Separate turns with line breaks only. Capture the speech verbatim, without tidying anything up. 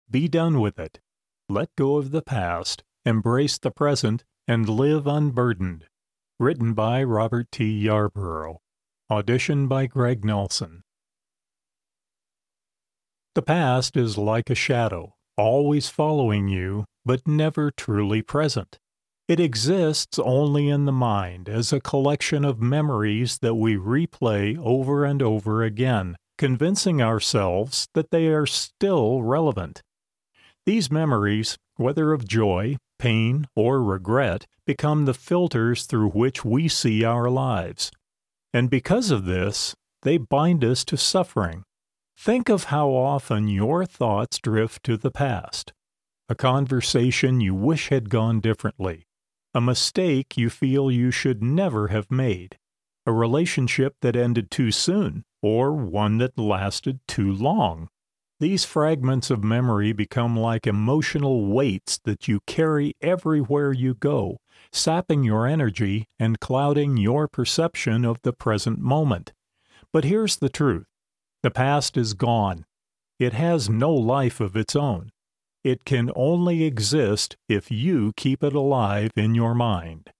Be done with it. Let go of the past, embrace the present, and live unburdened. Written by Robert T. Yarborough. Audition by Greg Nelson. The past is like a shadow, always following you, but never truly present. It exists only in the mind as a collection of memories that we replay over and over again, convincing ourselves that they are still relevant. These memories, whether of joy, pain, or regret, become the filters through which we see our lives. And because of this, they bind us to suffering. Think of how often your thoughts drift to the past. A conversation you wish had gone differently. A mistake you feel you should never have made. A relationship that ended too soon, or one that lasted too long. These fragments of memory become like emotional weights that you carry everywhere you go, sapping your energy and clouding your perception of the present moment. But here's the truth. The past is gone. It has no life of its own. It can only exist if you keep it alive in your mind.